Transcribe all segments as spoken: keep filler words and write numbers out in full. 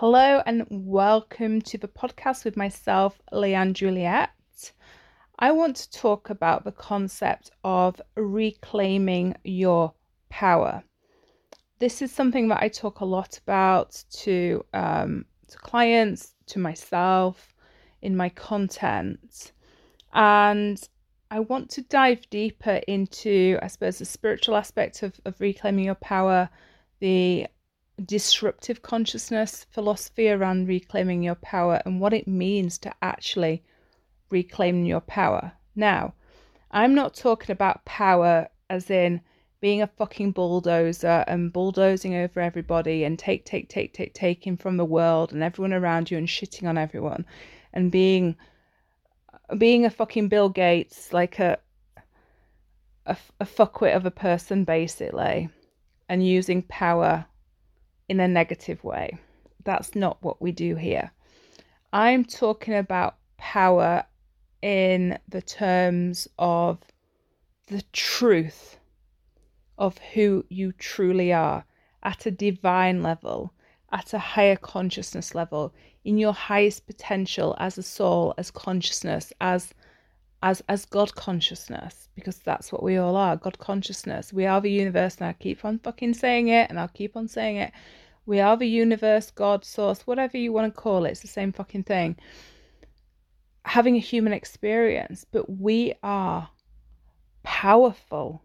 Hello and welcome to the podcast with myself, Leanne Juliet. I want to talk about the concept of reclaiming your power. This is something that I talk a lot about to, um, to clients, to myself, in my content. And I want to dive deeper into, I suppose, the spiritual aspect of, of reclaiming your power, the disruptive consciousness philosophy around reclaiming your power and what it means to actually reclaim your power. Now, I'm not talking about power as in being a fucking bulldozer and bulldozing over everybody and take, take, take, take, taking from the world and everyone around you and shitting on everyone and being being a fucking Bill Gates, like a a, a fuckwit of a person basically, and using power in a negative way. That's not what we do here. I'm talking about power in the terms of the truth of who you truly are at a divine level, at a higher consciousness level, in your highest potential as a soul, as consciousness, as as as God consciousness, because that's what we all are, God consciousness. We are the universe, and I keep on fucking saying it, and I'll keep on saying it. We are the universe, God, source, whatever you want to call it. It's the same fucking thing. Having a human experience, but we are powerful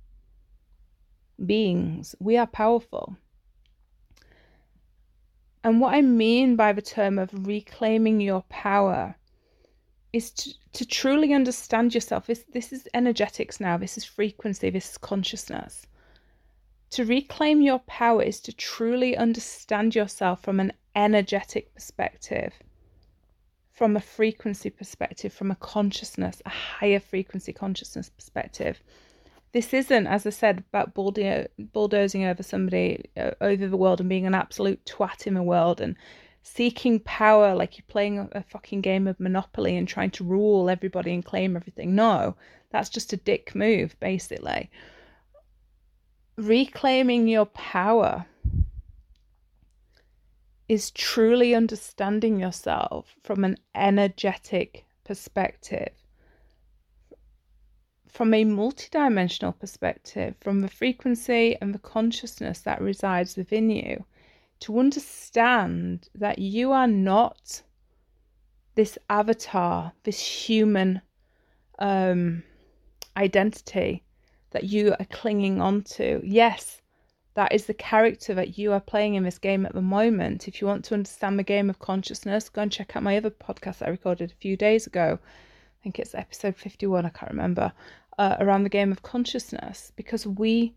beings. We are powerful. And what I mean by the term of reclaiming your power is to, to truly understand yourself. This, this is energetics now. This is frequency. This is consciousness. To reclaim your power is to truly understand yourself from an energetic perspective, from a frequency perspective, from a consciousness, a higher frequency consciousness perspective. This isn't, as I said, about bulldozing over somebody, uh, over the world and being an absolute twat in the world and seeking power like you're playing a, a fucking game of Monopoly and trying to rule everybody and claim everything. No, that's just a dick move, basically. Reclaiming your power is truly understanding yourself from an energetic perspective, from a multidimensional perspective, from the frequency and the consciousness that resides within you, to understand that you are not this avatar, this human um, identity that you are clinging on to. Yes, that is the character that you are playing in this game at the moment. If you want to understand the game of consciousness, go and check out my other podcast that I recorded a few days ago. I think it's episode fifty-one, I can't remember, uh, around the game of consciousness, because we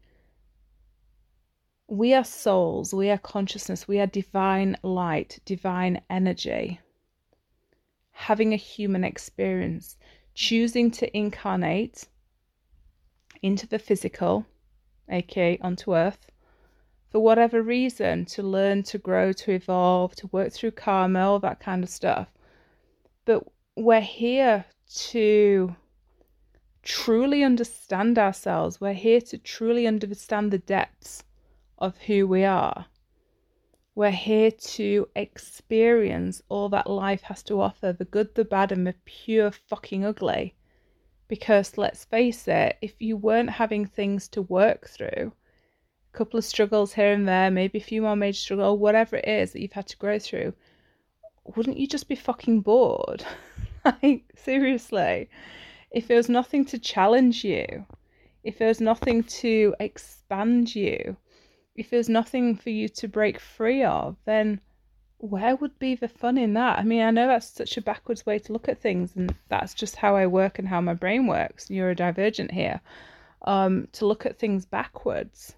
we are souls, we are consciousness, we are divine light, divine energy, having a human experience, choosing to incarnate into the physical, aka onto earth, for whatever reason, to learn, to grow, to evolve, to work through karma, all that kind of stuff. But we're here to truly understand ourselves. We're here to truly understand the depths of who we are. We're here to experience all that life has to offer, the good, the bad, and the pure fucking ugly. Because let's face it, if you weren't having things to work through, a couple of struggles here and there, maybe a few more major struggles, whatever it is that you've had to grow through, wouldn't you just be fucking bored? Like, seriously. If there was nothing to challenge you, if there was nothing to expand you, if there's nothing for you to break free of, then where would be the fun in that? I mean, I know that's such a backwards way to look at things, and that's just how I work and how my brain works. Neurodivergent here. Um, to look at things backwards.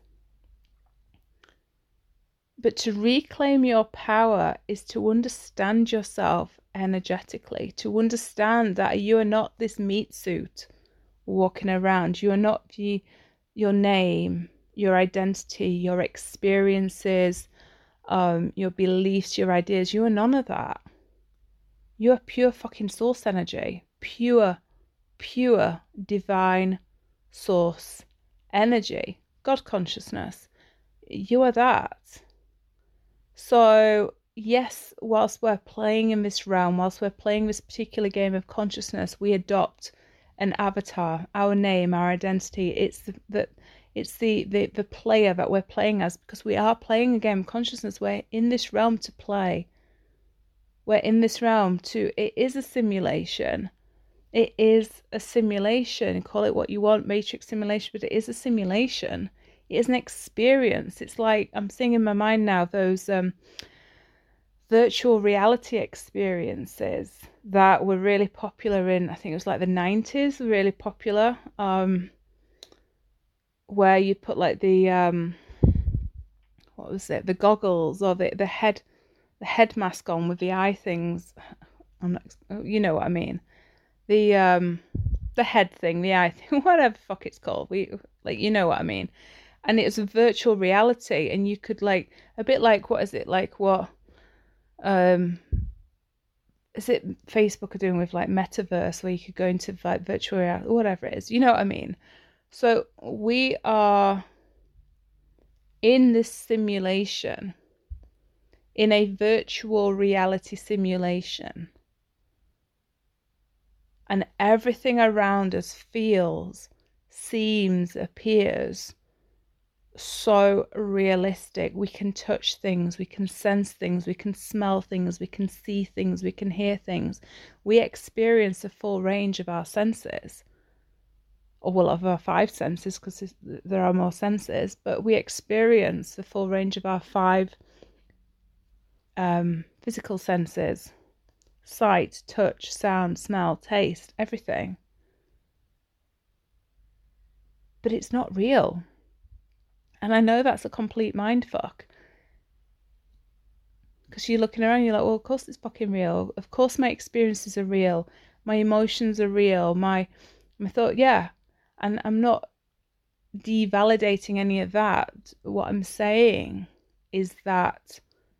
But to reclaim your power is to understand yourself energetically, to understand that you are not this meat suit walking around. You are not the, your name, your identity, your experiences, um, your beliefs, your ideas. You are none of that. You are pure fucking source energy, pure, pure divine source energy, God consciousness. You are that. So yes, whilst we're playing in this realm, whilst we're playing this particular game of consciousness, we adopt an avatar, our name, our identity. It's the, the it's the, the the player that we're playing as, because we are playing a game of consciousness. We're in this realm to play. We're in this realm to, it is a simulation. It is a simulation. Call it what you want, matrix simulation, but it is a simulation. It is an experience. It's like, I'm seeing in my mind now those um, virtual reality experiences that were really popular in, I think it was like the nineties, really popular, um, where you put like the, um, what was it, the goggles or the, the head, the head mask on with the eye things. I'm not, you know what I mean. The um the head thing, the eye thing, whatever the fuck it's called. We like, you know what I mean. And it was a virtual reality, and you could like, a bit like, what is it, like what um is it Facebook are doing with like metaverse, where you could go into like virtual reality, whatever it is, you know what I mean. So we are in this simulation, in a virtual reality simulation. And everything around us feels, seems, appears so realistic. We can touch things, we can sense things, we can smell things, we can see things, we can hear things. We experience the full range of our senses, or well, of our five senses, because there are more senses, but we experience the full range of our five um, physical senses. Sight, touch, sound, smell, taste, everything. But it's not real. And I know that's a complete mindfuck. Because you're looking around, you're like, well, of course it's fucking real. Of course my experiences are real. My emotions are real. My, my thought, yeah. And I'm not devalidating any of that. What I'm saying is that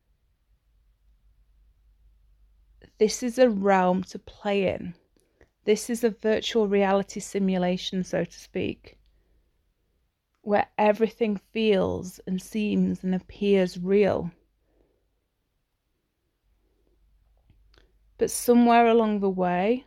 this is a realm to play in. This is a virtual reality simulation, so to speak, where everything feels and seems and appears real. But somewhere along the way,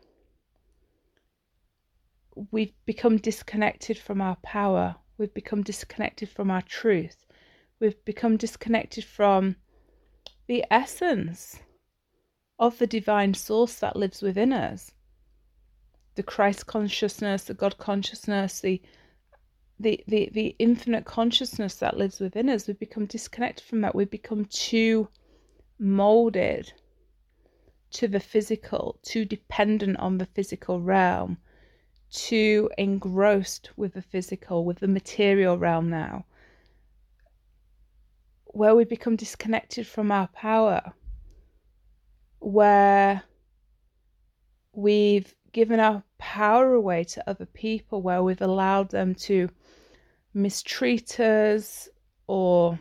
we've become disconnected from our power. We've become disconnected from our truth. We've become disconnected from the essence of the divine source that lives within us. The Christ consciousness, the God consciousness, the, the, the, the infinite consciousness that lives within us. We've become disconnected from that. We've become too molded to the physical, too dependent on the physical realm, too engrossed with the physical, with the material realm now, where we become disconnected from our power, where we've given our power away to other people, where we've allowed them to mistreat us, or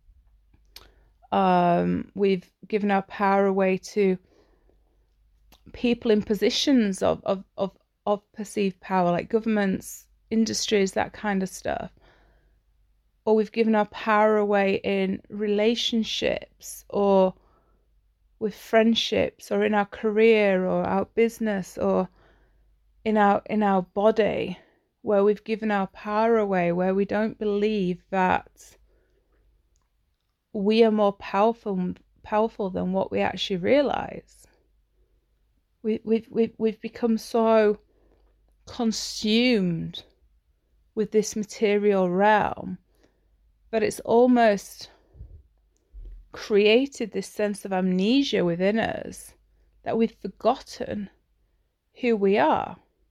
um, we've given our power away to people in positions of, of, of, of perceived power, like governments, industries, that kind of stuff. Or we've given our power away in relationships, or with friendships, or in our career, or our business, or in our in our body, where we've given our power away, where we don't believe that we are more powerful powerful than what we actually realize. We, we've we've we've become so consumed with this material realm that it's almost created this sense of amnesia within us, that we've forgotten who we are.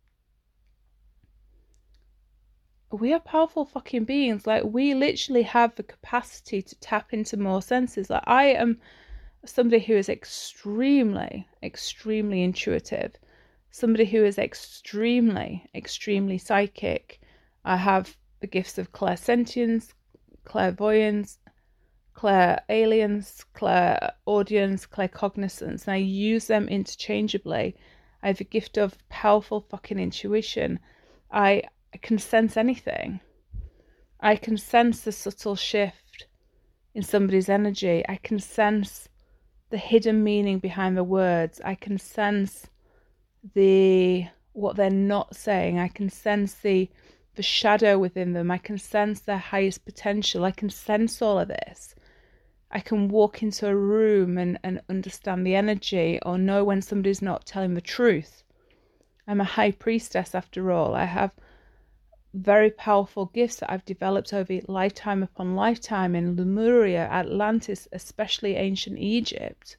We are powerful fucking beings. Like, we literally have the capacity to tap into more senses. Like, I am somebody who is extremely, extremely intuitive. Somebody who is extremely, extremely psychic. I have the gifts of clairsentience, clairvoyance, clairalience, clairaudience, claircognizance, and I use them interchangeably. I have a gift of powerful fucking intuition. I, I can sense anything. I can sense the subtle shift in somebody's energy. I can sense the hidden meaning behind the words. I can sense the what they're not saying. I can sense the the shadow within them. I can sense their highest potential. I can sense all of this. I can walk into a room and, and understand the energy, or know when somebody's not telling the truth. I'm a high priestess after all. I have very powerful gifts that I've developed over lifetime upon lifetime in Lemuria, Atlantis, especially ancient Egypt.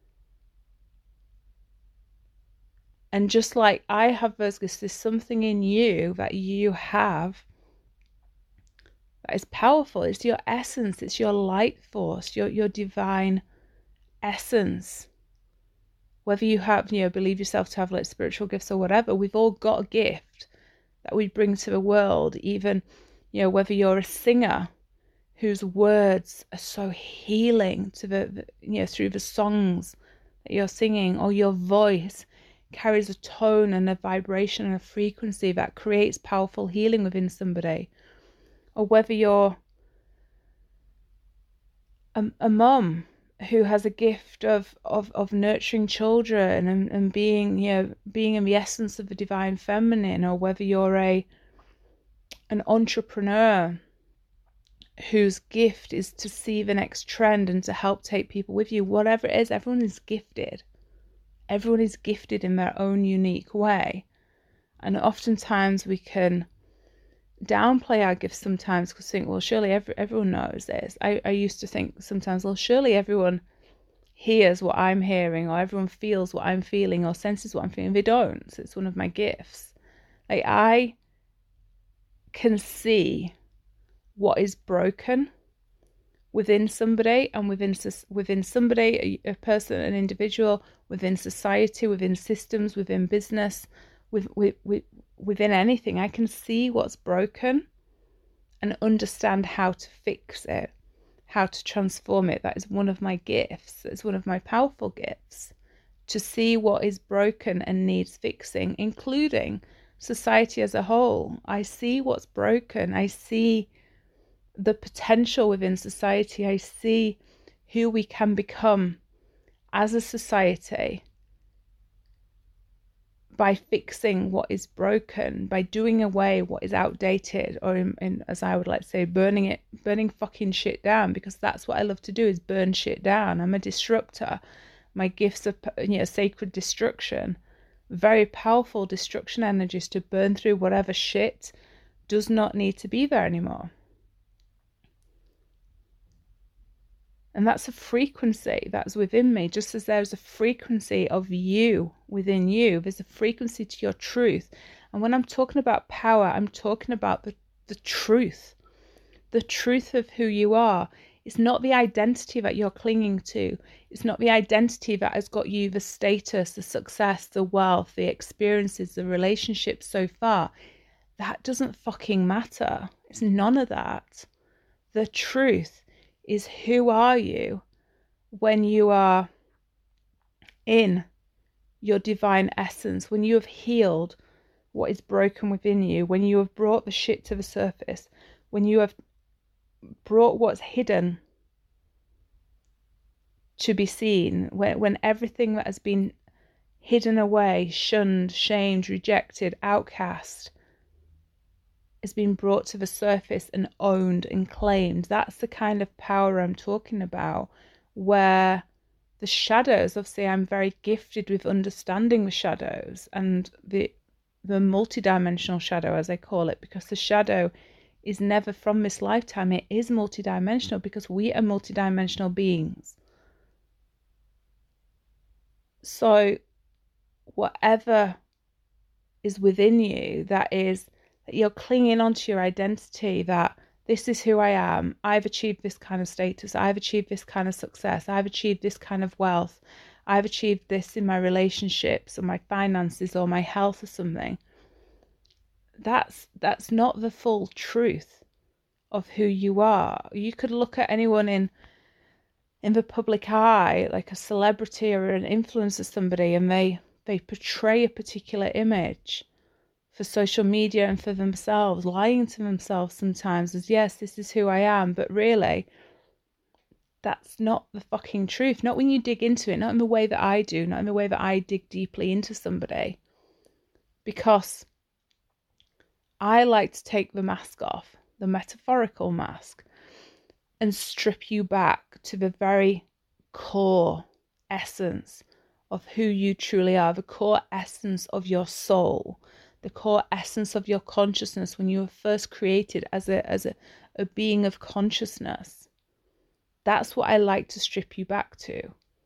And just like I have those gifts, there's something in you that you have that is powerful. It's your essence. It's your light force, your your divine essence. Whether you have, you know, believe yourself to have like spiritual gifts or whatever, we've all got a gift that we bring to the world. Even, you know, whether you're a singer whose words are so healing to the, the you know, through the songs that you're singing, or your voice carries a tone and a vibration and a frequency that creates powerful healing within somebody. Or whether you're a, a mum who has a gift of, of, of nurturing children and, and being, you know, being in the essence of the divine feminine, or whether you're a an entrepreneur whose gift is to see the next trend and to help take people with you. Whatever it is, everyone is gifted. Everyone is gifted in their own unique way. And oftentimes we can downplay our gifts sometimes, because think, well, surely every, everyone knows this. I, I used to think sometimes, well, surely everyone hears what I'm hearing, or everyone feels what I'm feeling, or senses what I'm feeling. They don't. So it's one of my gifts. Like, I can see what is broken within somebody, and within within somebody, a, a person, an individual, within society, within systems, within business, with, with, with within anything. I can see what's broken and understand how to fix it, how to transform it. That is one of my gifts. It's one of my powerful gifts, to see what is broken and needs fixing, including society as a whole. I see what's broken. I see the potential within society. I see who we can become as a society by fixing what is broken, by doing away what is outdated, or in, in, as I would like to say, burning it, burning fucking shit down, because that's what I love to do, is burn shit down. I'm a disruptor. My gifts are, you know, sacred destruction, very powerful destruction energies to burn through whatever shit does not need to be there anymore. And that's a frequency that's within me. Just as there's a frequency of you within you, there's a frequency to your truth. And when I'm talking about power, I'm talking about the, the truth. The truth of who you are. It's not the identity that you're clinging to. It's not the identity that has got you the status, the success, the wealth, the experiences, the relationships so far. That doesn't fucking matter. It's none of that. The truth is, who are you when you are in your divine essence, when you have healed what is broken within you, when you have brought the shit to the surface, when you have brought what's hidden to be seen, when, when everything that has been hidden away, shunned, shamed, rejected, outcast, has been brought to the surface and owned and claimed. That's the kind of power I'm talking about, where the shadows, obviously I'm very gifted with understanding the shadows and the the multidimensional shadow, as I call it, because the shadow is never from this lifetime. It is multidimensional because we are multidimensional beings. So whatever is within you that is, that you're clinging onto your identity, that this is who I am, I've achieved this kind of status, I've achieved this kind of success, I've achieved this kind of wealth, I've achieved this in my relationships or my finances or my health or something. That's that's not the full truth of who you are. You could look at anyone in in the public eye, like a celebrity or an influencer, somebody, and they they portray a particular image for social media and for themselves, lying to themselves sometimes as, yes, this is who I am, but really that's not the fucking truth. Not when you dig into it, not in the way that I do, not in the way that I dig deeply into somebody. Because I like to take the mask off, the metaphorical mask, and strip you back to the very core essence of who you truly are, the core essence of your soul, the core essence of your consciousness when you were first created as a as a, a being of consciousness. That's what I like to strip you back to.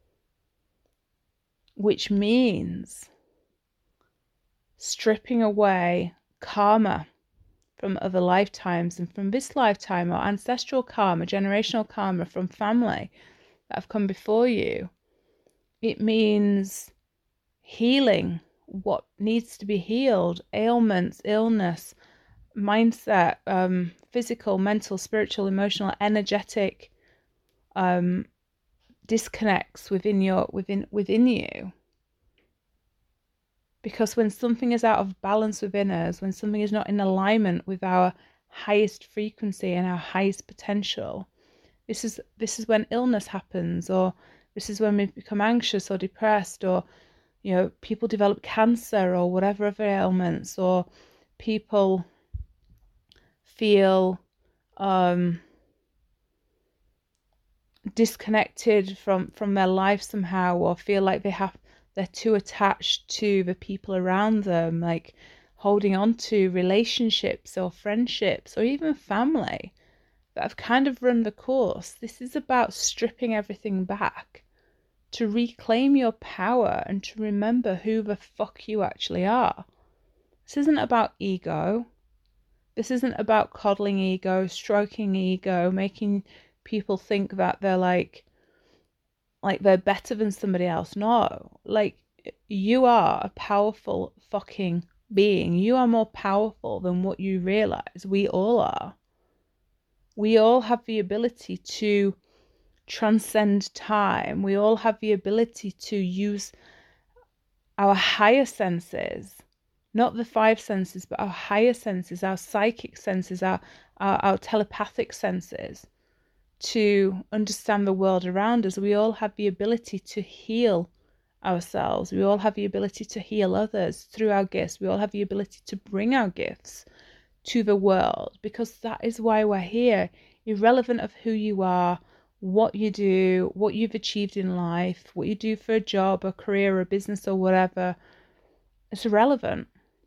Which means stripping away karma from other lifetimes and from this lifetime, or ancestral karma, generational karma from family that have come before you. It means healing what needs to be healed, ailments, illness, mindset, um, physical, mental, spiritual, emotional, energetic um, disconnects within your within within you. Because when something is out of balance within us, when something is not in alignment with our highest frequency and our highest potential, this is this is when illness happens, or this is when we become anxious or depressed, or you know, people develop cancer or whatever other ailments, or people feel um, disconnected from from their life somehow, or feel like they have they're too attached to the people around them, like holding on to relationships or friendships or even family that have kind of run the course. This is about stripping everything back to reclaim your power and to remember who the fuck you actually are. This isn't about ego. This isn't about coddling ego, stroking ego, making people think that they're like like they're better than somebody else. No, like, you are a powerful fucking being. You are more powerful than what you realize. We all are. We all have the ability to transcend time. We all have the ability to use our higher senses, not the five senses, but our higher senses, our psychic senses, our, our, our telepathic senses, to understand the world around us. We all have the ability to heal ourselves. We all have the ability to heal others through our gifts. We all have the ability to bring our gifts to the world, because that is why we're here. Irrelevant of who you are, what you do, what you've achieved in life, what you do for a job, a career, a business, or whatever, it's irrelevant.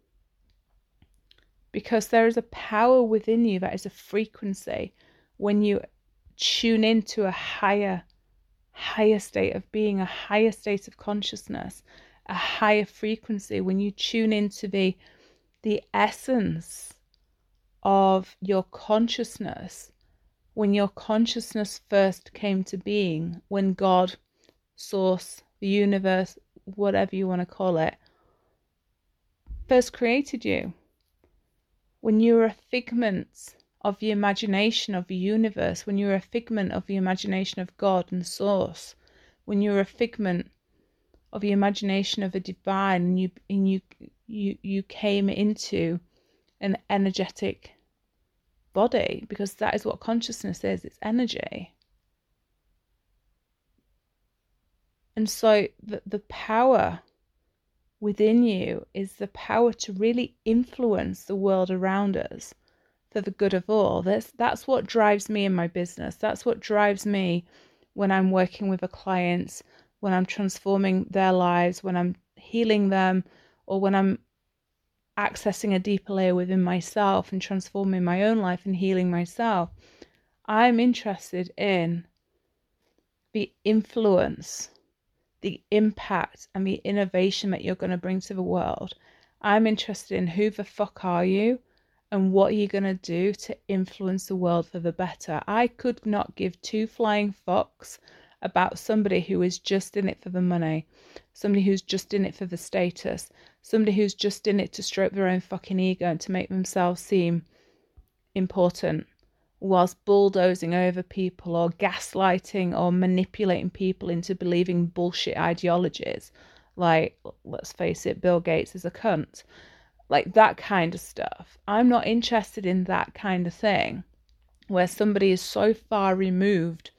Because there is a power within you that is a frequency. When you tune into a higher, higher state of being, a higher state of consciousness, a higher frequency, when you tune into the the essence of your consciousness, when your consciousness first came to being, when God, Source, the universe, whatever you want to call it, first created you, when you were a figment of the imagination of the universe, when you're a figment of the imagination of God and Source, when you're a figment of the imagination of the divine, and you and you you you came into an energetic body, because that is what consciousness is. It's energy. And so the, the power within you is the power to really influence the world around us for the good of all. That's, that's what drives me in my business. That's what drives me when I'm working with a client, when I'm transforming their lives, when I'm healing them, or when I'm accessing a deeper layer within myself and transforming my own life and healing myself. I'm interested in the influence, the impact, and the innovation that you're going to bring to the world. I'm interested in who the fuck are you and what are you going to do to influence the world for the better. I could not give two flying fucks about somebody who is just in it for the money, somebody who's just in it for the status, somebody who's just in it to stroke their own fucking ego and to make themselves seem important, whilst bulldozing over people or gaslighting or manipulating people into believing bullshit ideologies. Like, let's face it, Bill Gates is a cunt. Like, that kind of stuff. I'm not interested in that kind of thing, where somebody is so far removed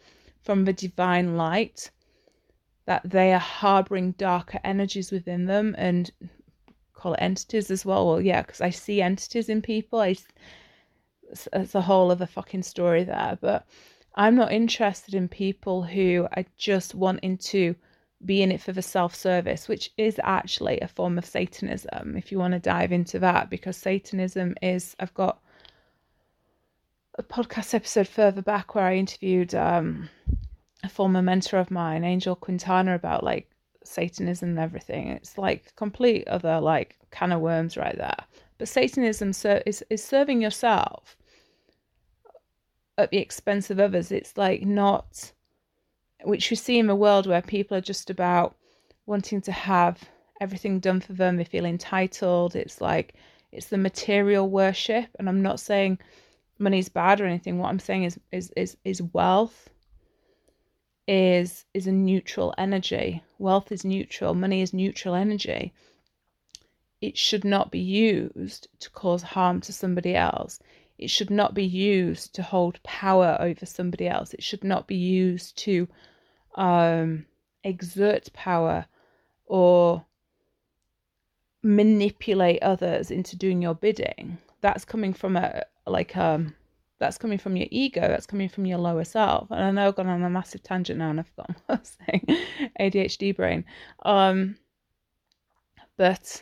from the divine light, that they are harboring darker energies within them, and call it entities as well. Well, yeah, because I see entities in people. I, it's a whole other fucking story there. But I'm not interested in people who are just wanting to be in it for the self-service, which is actually a form of Satanism, if you want to dive into that, because Satanism is, I've got a podcast episode further back where I interviewed um, a former mentor of mine, Angel Quintana, about like Satanism and everything. It's like complete other like can of worms right there. But Satanism ser- is, is serving yourself at the expense of others. It's like not, which we see in the world where people are just about wanting to have everything done for them. They feel entitled. It's like, it's the material worship. And I'm not saying money's bad or anything. What I'm saying is, is, is, is wealth is, is a neutral energy. Wealth is neutral. Money is neutral energy. It should not be used to cause harm to somebody else. It should not be used to hold power over somebody else. It should not be used to um, exert power or manipulate others into doing your bidding. That's coming from a like um that's coming from your ego. That's coming from your lower self. And I know I've gone on a massive tangent now and I've forgotten what I was saying. A D H D brain. Um, but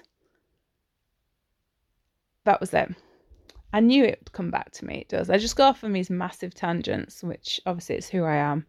that was it. I knew it would come back to me. It does. I just go off on these massive tangents, which obviously it's who I am.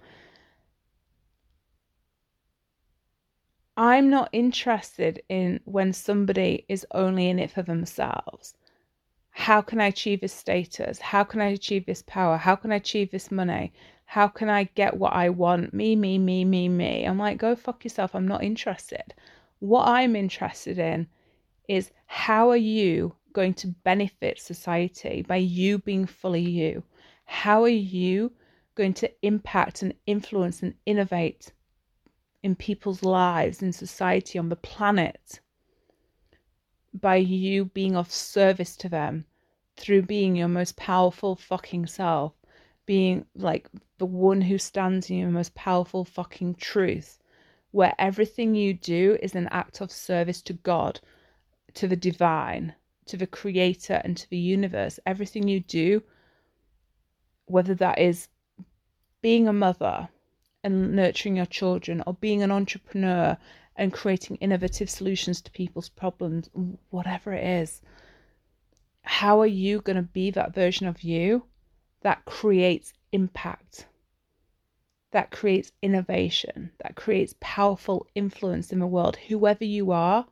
I'm not interested in when somebody is only in it for themselves. How can I achieve this status? How can I achieve this power? How can I achieve this money? How can I get what I want? Me, me, me, me, me. I'm like, go fuck yourself. I'm not interested. What I'm interested in is how are you going to benefit society by you being fully you? How are you going to impact and influence and innovate in people's lives, in society, on the planet, by you being of service to them through being your most powerful fucking self, being like the one who stands in your most powerful fucking truth, where everything you do is an act of service to God, to the divine, to the creator, and to the universe. Everything you do, whether that is being a mother and nurturing your children, or being an entrepreneur and creating innovative solutions to people's problems, whatever it is, how are you going to be that version of you that creates impact, that creates innovation, that creates powerful influence in the world, whoever you are?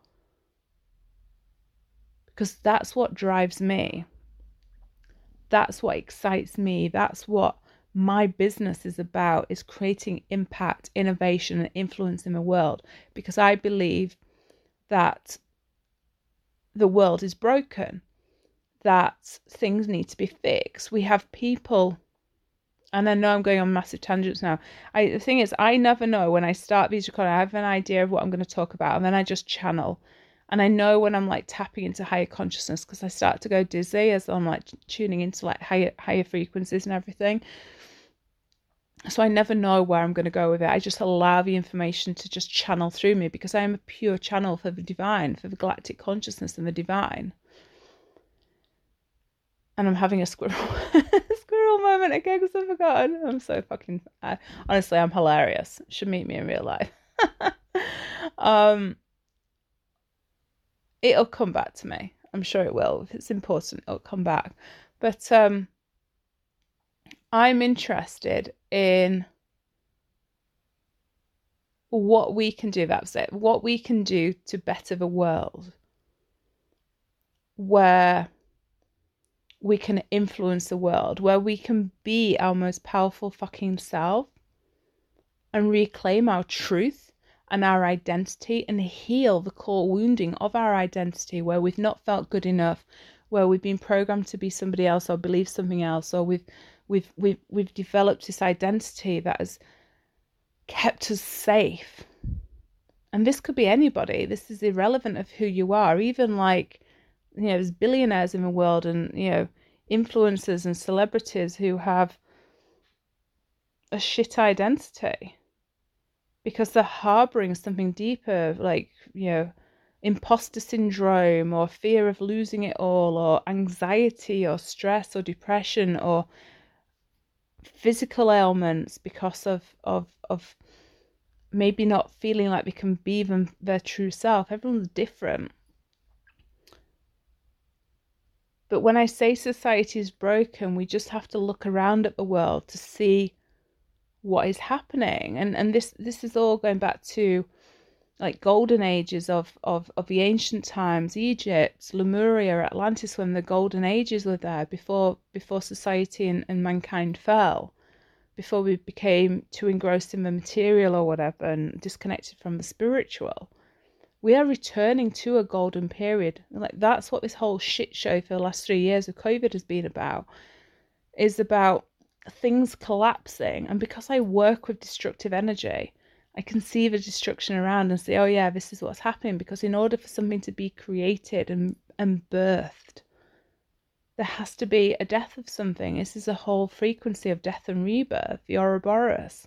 Because that's what drives me. That's what excites me. That's what my business is about, is creating impact, innovation, and influence in the world. Because I believe that the world is broken, that things need to be fixed. We have people, and I know I'm going on massive tangents now. I, the thing is, I never know when I start these recordings. I have an idea of what I'm going to talk about, and then I just channel. And I know when I'm like tapping into higher consciousness, because I start to go dizzy as I'm like tuning into like higher higher frequencies and everything. So I never know where I'm going to go with it. I just allow the information to just channel through me, because I am a pure channel for the divine, for the galactic consciousness and the divine. And I'm having a squirrel squirrel moment again because I've forgotten. I'm so fucking... Uh, honestly, I'm hilarious. Should meet me in real life. um, it'll come back to me. I'm sure it will. If it's important, it'll come back. But um, I'm interested in what we can do. That's it. What we can do to better the world, where we can influence the world, where we can be our most powerful fucking self and reclaim our truth and our identity and heal the core wounding of our identity, where we've not felt good enough, where we've been programmed to be somebody else or believe something else, or we've we've we've we've developed this identity that has kept us safe. And this could be anybody. This is irrelevant of who you are. Even like, you know, there's billionaires in the world, and, you know, influencers and celebrities who have a shit identity because they're harboring something deeper, like, you know, imposter syndrome or fear of losing it all, or anxiety or stress or depression or physical ailments because of of of maybe not feeling like they can be them their true self. Everyone's different. But when I say society is broken, we just have to look around at the world to see what is happening. And and this this is all going back to like golden ages of of of the ancient times, Egypt, Lemuria, Atlantis, when the golden ages were there, before before society and, and mankind fell, before we became too engrossed in the material or whatever and disconnected from the spiritual. We are returning to a golden period. Like, that's what this whole shit show for the last three years of COVID has been about, is about things collapsing. And because I work with destructive energy, I can see the destruction around and say, oh yeah, this is what's happening. Because in order for something to be created and, and birthed, there has to be a death of something. This is a whole frequency of death and rebirth, the Ouroboros.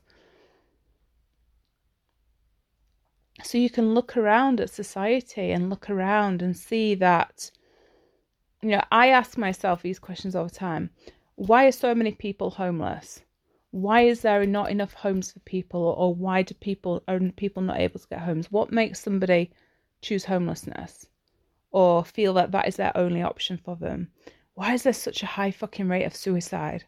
So you can look around at society and look around and see that, you know, I ask myself these questions all the time. Why are so many people homeless? Why is there not enough homes for people? Or why do people, are people not able to get homes? What makes somebody choose homelessness or feel that that is their only option for them? Why is there such a high fucking rate of suicide?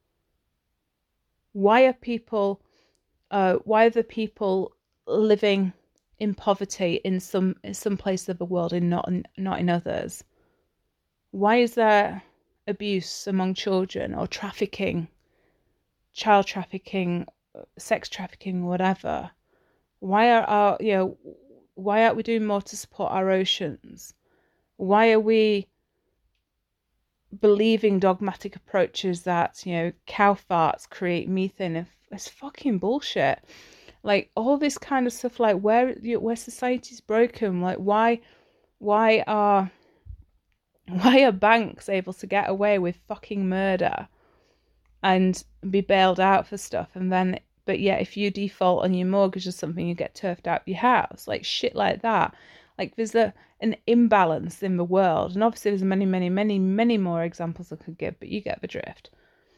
Why are people, uh, why are the people living in poverty in some in some places of the world and not in, not in others? Why is there abuse among children, or trafficking, child trafficking, sex trafficking, whatever? Why are our, you know, why aren't we doing more to support our oceans? Why are we believing dogmatic approaches that, you know, cow farts create methane? It's fucking bullshit. Like, all this kind of stuff, like where where society's broken, like why why are why are banks able to get away with fucking murder and be bailed out for stuff, and then but yet if you default on your mortgage or something, you get turfed out of your house, like shit like that. Like, there's a an imbalance in the world, and obviously there's many many many many more examples I could give, but you get the drift.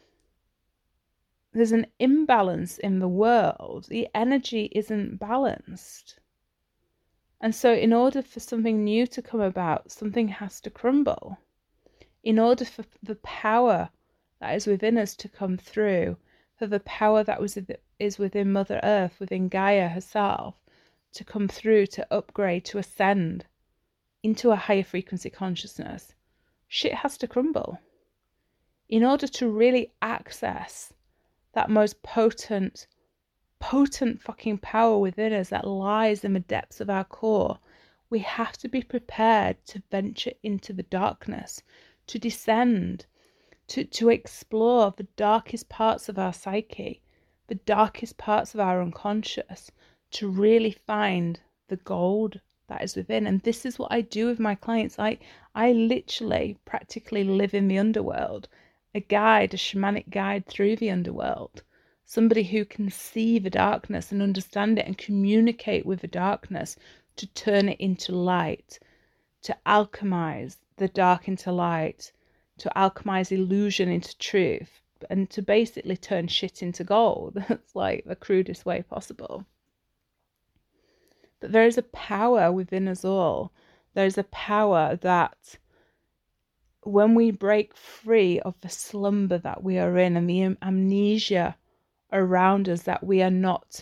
There's an imbalance in the world. The energy isn't balanced. And so in order for something new to come about, something has to crumble. In order for the power that is within us to come through, for the power that was is within Mother Earth, within Gaia herself, to come through, to upgrade, to ascend into a higher frequency consciousness, shit has to crumble. In order to really access that most potent, potent fucking power within us that lies in the depths of our core, we have to be prepared to venture into the darkness, to descend, to, to explore the darkest parts of our psyche, the darkest parts of our unconscious, to really find the gold that is within. And this is what I do with my clients. I, I literally practically live in the underworld. A guide, a shamanic guide through the underworld, somebody who can see the darkness and understand it and communicate with the darkness to turn it into light, to alchemize the dark into light, to alchemize illusion into truth, and to basically turn shit into gold. That's like the crudest way possible. But there is a power within us all. There is a power that, when we break free of the slumber that we are in and the amnesia around us, that we are not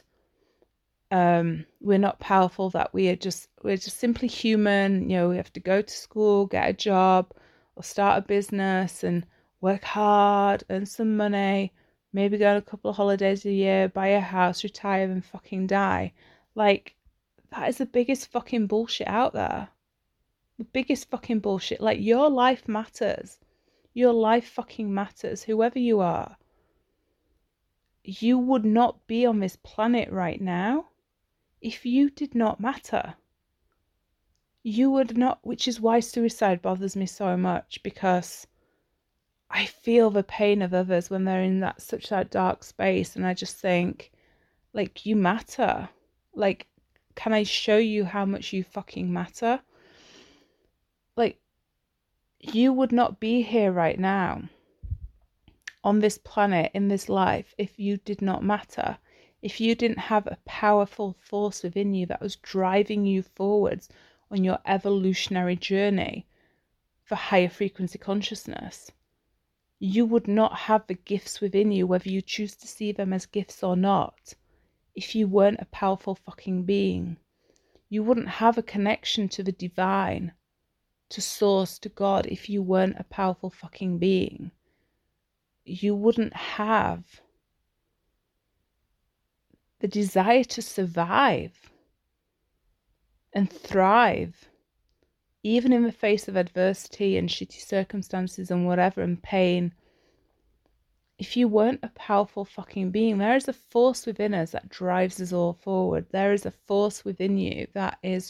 um we're not powerful, that we are just we're just simply human. You know, we have to go to school, get a job, or start a business and work hard, earn some money, maybe go on a couple of holidays a year, buy a house, retire, and fucking die. Like, that is the biggest fucking bullshit out there. The biggest fucking bullshit. Like, your life matters. Your life fucking matters, whoever you are. You would not be on this planet right now if you did not matter. You would not, which is why suicide bothers me so much, because I feel the pain of others when they're in that such that dark space, and I just think, like, you matter. Like, can I show you how much you fucking matter? Like, you would not be here right now on this planet, in this life, if you did not matter. If you didn't have a powerful force within you that was driving you forwards on your evolutionary journey for higher frequency consciousness, you would not have the gifts within you, whether you choose to see them as gifts or not, if you weren't a powerful fucking being. You wouldn't have a connection to the divine, to source, to God, if you weren't a powerful fucking being. You wouldn't have the desire to survive and thrive, even in the face of adversity and shitty circumstances and whatever, and pain. If you weren't a powerful fucking being, there is a force within us that drives us all forward. There is a force within you that is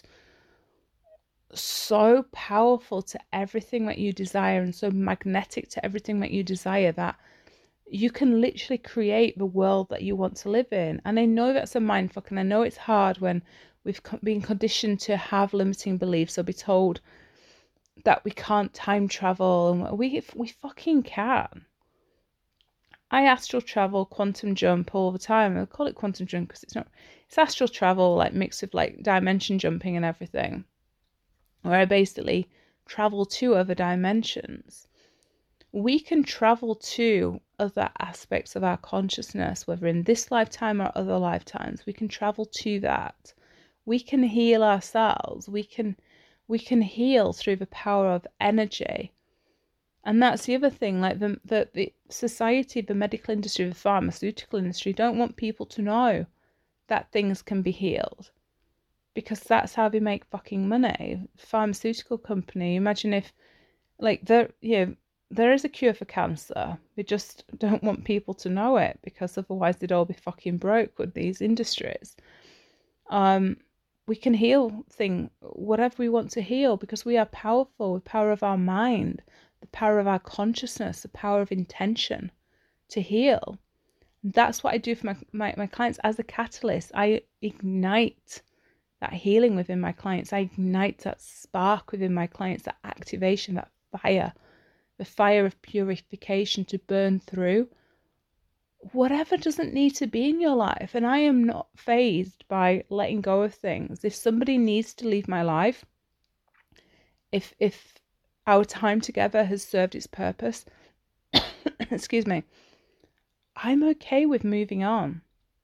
so powerful to everything that you desire, and so magnetic to everything that you desire, that you can literally create the world that you want to live in. And I know that's a mindfuck, and I know it's hard when we've been conditioned to have limiting beliefs or be told that we can't time travel, and we we fucking can. I astral travel, quantum jump all the time. I call it quantum jump because it's not, it's astral travel, like mixed with like dimension jumping and everything, where I basically travel to other dimensions. We can travel to other aspects of our consciousness, whether in this lifetime or other lifetimes. We can travel to that. We can heal ourselves. We can we can heal through the power of energy. And that's the other thing, like the, the, the society, the medical industry, the pharmaceutical industry don't want people to know that things can be healed, because that's how they make fucking money. Pharmaceutical company, imagine if, like, there, you know, there is a cure for cancer. They just don't want people to know it, because otherwise they'd all be fucking broke with these industries. Um, we can heal thing, whatever we want to heal, because we are powerful, the power of our mind, the power of our consciousness, the power of intention to heal. And that's what I do for my, my, my clients as a catalyst. I ignite that healing within my clients. I ignite that spark within my clients, that activation, that fire, the fire of purification to burn through whatever doesn't need to be in your life. And I am not fazed by letting go of things. If somebody needs to leave my life, if if our time together has served its purpose, excuse me, I'm okay with moving on.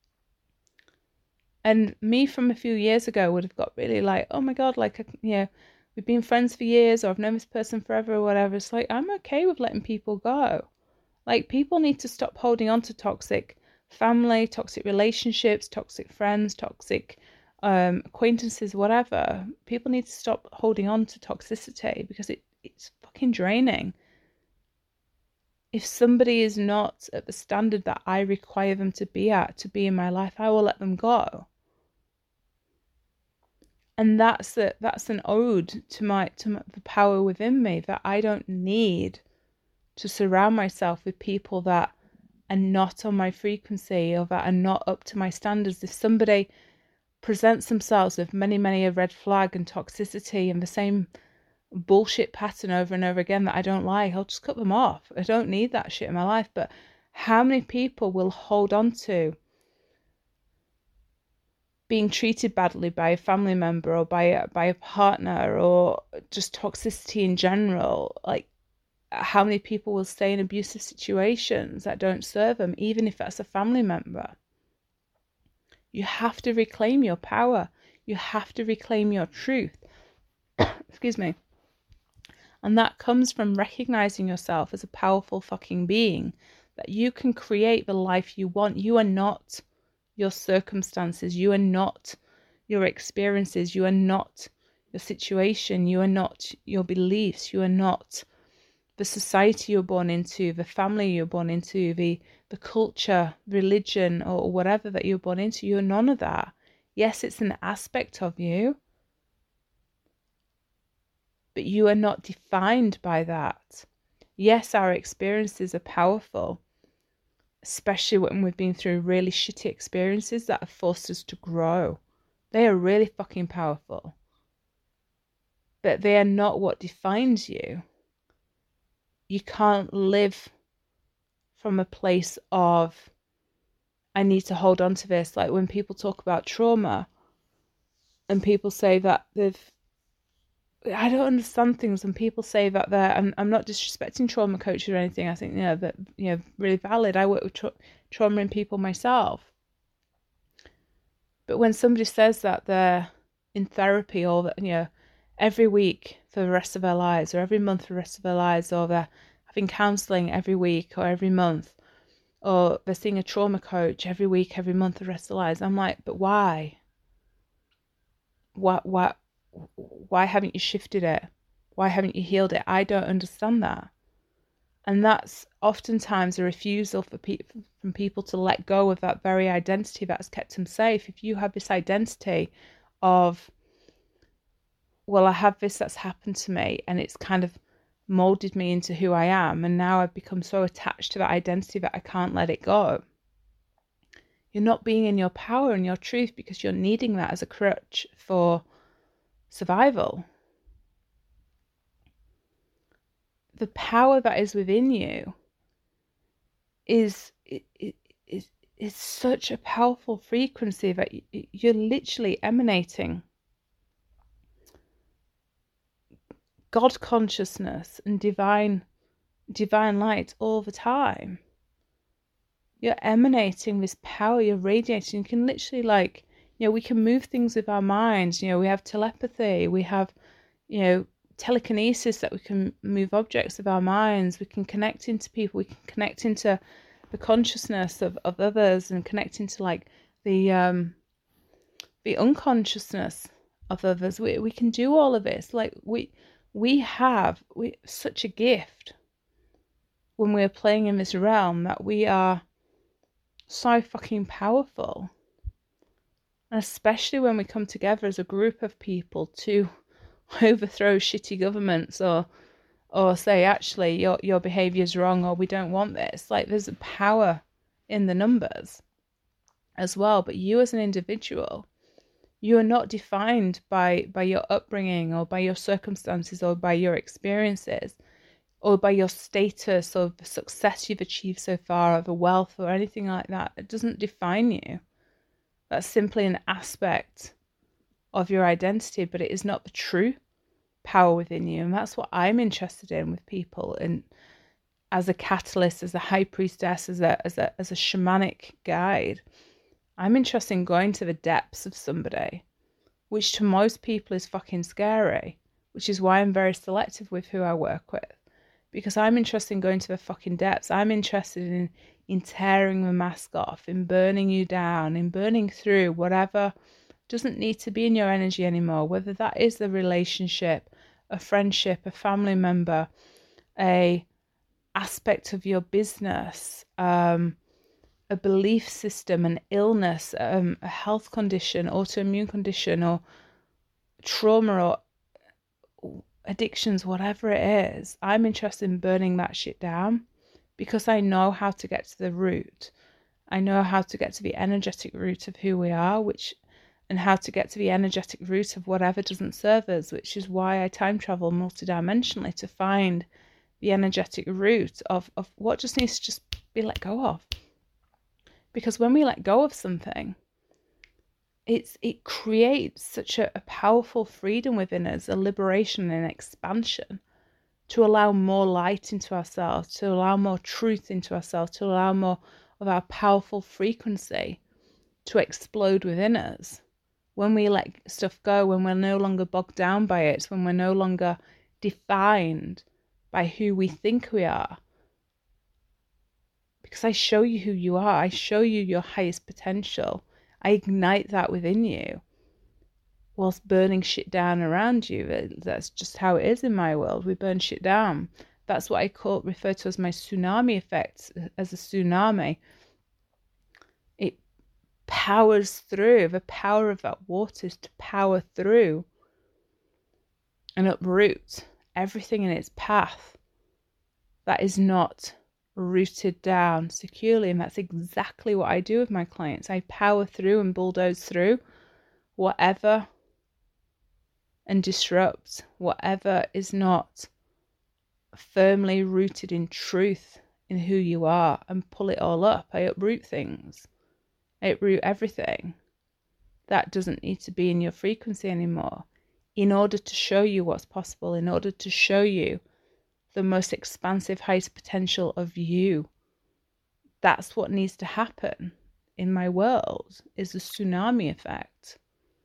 And me from a few years ago would have got really like, oh my God, like, you know, we've been friends for years, or I've known this person forever, or whatever. It's like, I'm okay with letting people go. Like, people need to stop holding on to toxic family, toxic relationships, toxic friends, toxic um, acquaintances, whatever. People need to stop holding on to toxicity, because it, it's fucking draining. If somebody is not at the standard that I require them to be at, to be in my life, I will let them go. And that's a, that's an ode to my to my, the power within me, that I don't need to surround myself with people that are not on my frequency, or that are not up to my standards. If somebody presents themselves with many, many a red flag and toxicity and the same bullshit pattern over and over again that I don't like, I'll just cut them off. I don't need that shit in my life. But how many people will hold on to being treated badly by a family member, or by a, by a partner, or just toxicity in general? Like, how many people will stay in abusive situations that don't serve them, even if that's a family member? You have to reclaim your power. You have to reclaim your truth. Excuse me. And that comes from recognizing yourself as a powerful fucking being, that you can create the life you want. You are not your circumstances. You are not your experiences. You are not your situation. You are not your beliefs. You are not the society you're born into, the family you're born into, the the culture, religion, or whatever that you're born into. You're none of that. Yes, it's an aspect of you, but you are not defined by that. Yes, our experiences are powerful, especially when we've been through really shitty experiences that have forced us to grow. They are really fucking powerful. But they are not what defines you. You can't live from a place of, I need to hold on to this. Like when people talk about trauma and people say that they've, I don't understand things when people say that they're, I'm, I'm not disrespecting trauma coaches or anything. I think, you know, that, you know, really valid. I work with tra- trauma in people myself. But when somebody says that they're in therapy or that, you know, every week for the rest of their lives or every month for the rest of their lives, or they're having counselling every week or every month, or they're seeing a trauma coach every week, every month for the rest of their lives, I'm like, but why? What, what, why haven't you shifted it? Why haven't you healed it? I don't understand that. And that's oftentimes a refusal for pe- from people to let go of that very identity that's kept them safe. If you have this identity of, well, I have this that's happened to me and it's kind of molded me into who I am, and now I've become so attached to that identity that I can't let it go. You're not being in your power and your truth because you're needing that as a crutch for survival. The power that is within you is is is such a powerful frequency that you're literally emanating God consciousness and divine divine light all the time. You're emanating this power, you're radiating. You can literally, like, you know, we can move things with our minds. You know, we have telepathy, we have, you know, telekinesis, that we can move objects with our minds. We can connect into people, we can connect into the consciousness of, of others, and connect into like the um the unconsciousness of others. We we can do all of this. Like we we have we such a gift when we're playing in this realm, that we are so fucking powerful. And especially when we come together as a group of people to overthrow shitty governments, or or say, actually, your your behaviour is wrong, or we don't want this. Like, there's a power in the numbers as well. But you as an individual, you are not defined by by your upbringing or by your circumstances or by your experiences or by your status or the success you've achieved so far, or the wealth or anything like that. It doesn't define you. That's simply an aspect of your identity, but it is not the true power within you. And that's what I'm interested in with people, and as a catalyst, as a high priestess, as a as a as a shamanic guide, I'm interested in going to the depths of somebody, which to most people is fucking scary, which is why I'm very selective with who I work with, because I'm interested in going to the fucking depths. I'm interested in in tearing the mask off, in burning you down, in burning through whatever doesn't need to be in your energy anymore, whether that is a relationship, a friendship, a family member, a aspect of your business, um, a belief system, an illness, um, a health condition, autoimmune condition, or trauma, or addictions, whatever it is. I'm interested in burning that shit down, because I know how to get to the root. I know how to get to the energetic root of who we are, which and how to get to the energetic root of whatever doesn't serve us, which is why I time travel multidimensionally, to find the energetic root of, of what just needs to just be let go of. Because when we let go of something, it's it creates such a, a powerful freedom within us, a liberation and expansion, to allow more light into ourselves, to allow more truth into ourselves, to allow more of our powerful frequency to explode within us. When we let stuff go, when we're no longer bogged down by it, when we're no longer defined by who we think we are. Because I show you who you are, I show you your highest potential, I ignite that within you, whilst burning shit down around you. That's just how it is in my world. We burn shit down. That's what I call, refer to as my tsunami effect. As a tsunami, it powers through. The power of that water is to power through and uproot everything in its path that is not rooted down securely. And that's exactly what I do with my clients. I power through and bulldoze through whatever and disrupt whatever is not firmly rooted in truth in who you are, and pull it all up. I uproot things. I uproot everything that doesn't need to be in your frequency anymore, in order to show you what's possible, in order to show you the most expansive, highest potential of you. That's what needs to happen in my world, is the tsunami effect.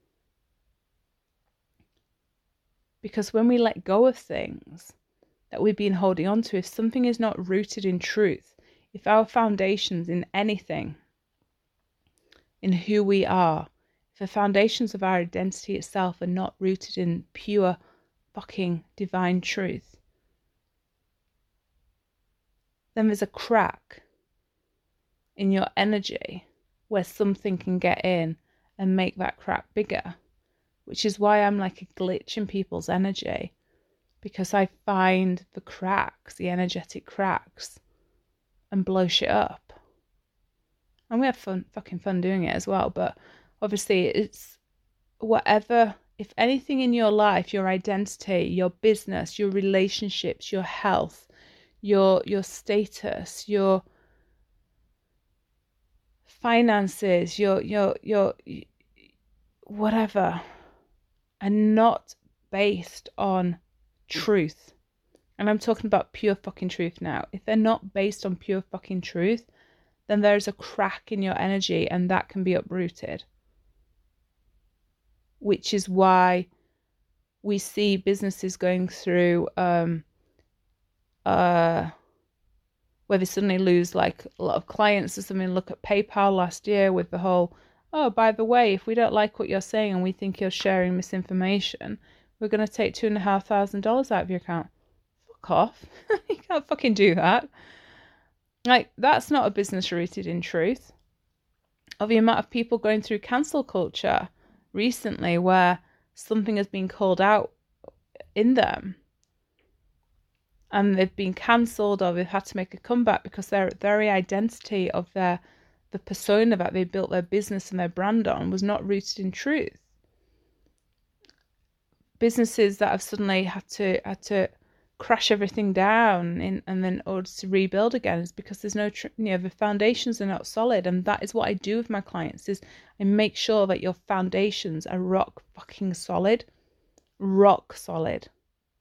Because when we let go of things that we've been holding on to, if something is not rooted in truth, if our foundations in anything, in who we are, if the foundations of our identity itself are not rooted in pure fucking divine truth, then there's a crack in your energy where something can get in and make that crack bigger, which is why I'm like a glitch in people's energy, because I find the cracks, the energetic cracks, and blow shit up. And we have fun, fucking fun doing it as well. But obviously it's whatever, if anything in your life, your identity, your business, your relationships, your health, your your status, your finances, your your your whatever, are not based on truth. And I'm talking about pure fucking truth now. If they're not based on pure fucking truth, then there's a crack in your energy, and that can be uprooted. Which is why we see businesses going through um uh where they suddenly lose like a lot of clients or something. Look at PayPal last year with the whole, oh, by the way, if we don't like what you're saying and we think you're sharing misinformation, we're going to take two and a half thousand dollars out of your account. Fuck off. You can't fucking do that. Like, that's not a business rooted in truth. Of the amount of people going through cancel culture recently where something has been called out in them and they've been cancelled, or they've had to make a comeback because their very identity of their the persona that they built their business and their brand on was not rooted in truth. Businesses that have suddenly had to had to crash everything down in, and then in order to rebuild again is because there's no, tr- you know, the foundations are not solid. And that is what I do with my clients, is I make sure that your foundations are rock fucking solid, rock solid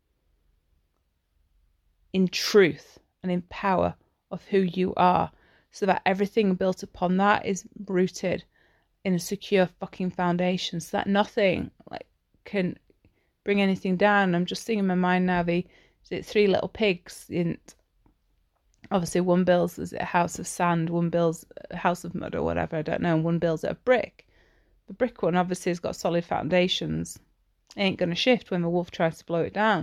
in truth and in power of who you are, so that everything built upon that is rooted in a secure fucking foundation, so that nothing like can bring anything down. I'm just seeing in my mind now the Three Little Pigs. In obviously one builds is a house of sand, one builds a house of mud or whatever, I don't know, and one builds it of brick. The brick one obviously has got solid foundations. It ain't going to shift when the wolf tries to blow it down.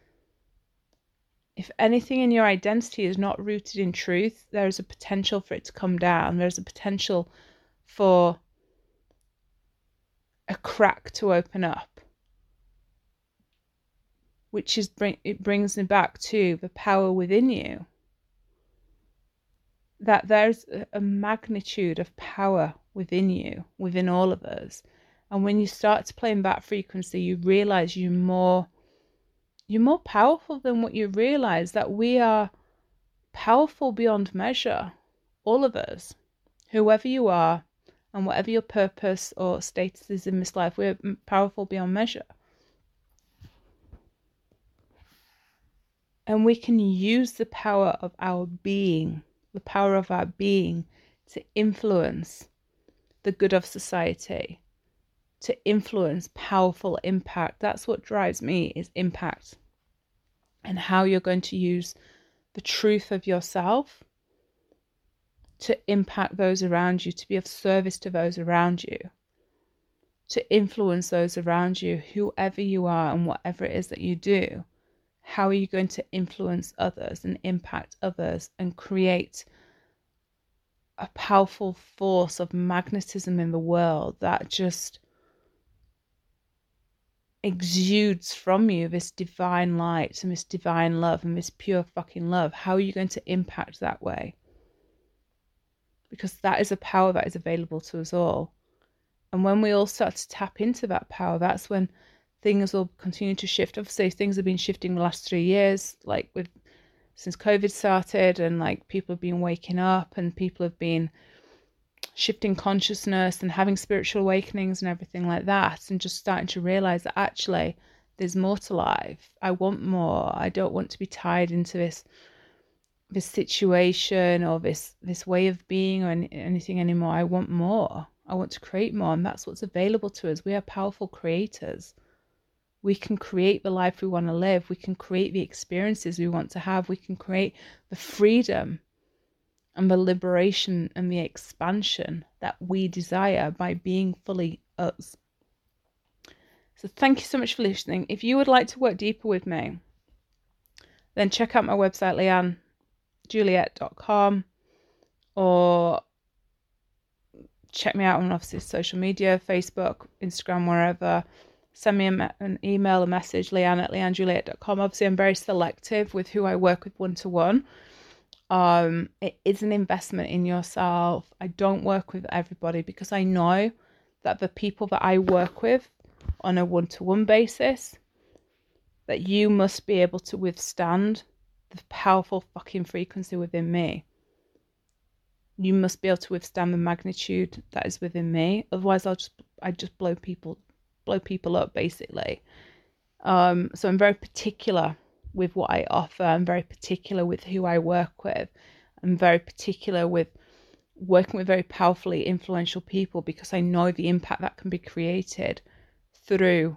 If anything in your identity is not rooted in truth, there is a potential for it to come down. There's a potential for a crack to open up, which is bring it brings me back to the power within you. That there's a magnitude of power within you, within all of us. And when you start to play in that frequency, you realize you're more You're more powerful than what you realize, that we are powerful beyond measure. All of us, whoever you are and whatever your purpose or status is in this life, we're powerful beyond measure. And we can use the power of our being, the power of our being, to influence the good of society, to influence powerful impact. That's what drives me, is impact. And how you're going to use the truth of yourself to impact those around you, to be of service to those around you, to influence those around you, whoever you are and whatever it is that you do. How are you going to influence others and impact others and create a powerful force of magnetism in the world that just exudes from you this divine light and this divine love and this pure fucking love, how are you going to impact that way? Because that is a power that is available to us all. And when we all start to tap into that power, that's when things will continue to shift. Obviously, things have been shifting the last three years, like with since COVID started, and like people have been waking up and people have been shifting consciousness and having spiritual awakenings and everything like that, and just starting to realize that actually there's more to life. I want more. I don't want to be tied into this this situation or this this way of being or any, anything anymore. I want more. I want to create more, and that's what's available to us. We are powerful creators. We can create the life we want to live. We can create the experiences we want to have. We can create the freedom and the liberation and the expansion that we desire by being fully us. So thank you so much for listening. If you would like to work deeper with me, then check out my website, leanne juliet dot com, or check me out on obviously social media, Facebook, Instagram, wherever. Send me a, an email, a message, leanne at leanne juliet dot com. Obviously, I'm very selective with who I work with one-to-one. Um, it is an investment in yourself. I don't work with everybody because I know that the people that I work with on a one-to-one basis, that you must be able to withstand the powerful fucking frequency within me. You must be able to withstand the magnitude that is within me. Otherwise, I'll just I just blow people blow people up basically. Um, so I'm very particular with what I offer. I'm very particular with who I work with. I'm very particular with working with very powerfully influential people because I know the impact that can be created through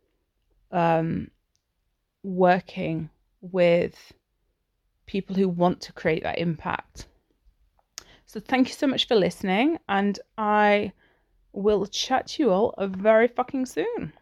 um, working with people who want to create that impact. So thank you so much for listening, and I will chat to you all very fucking soon.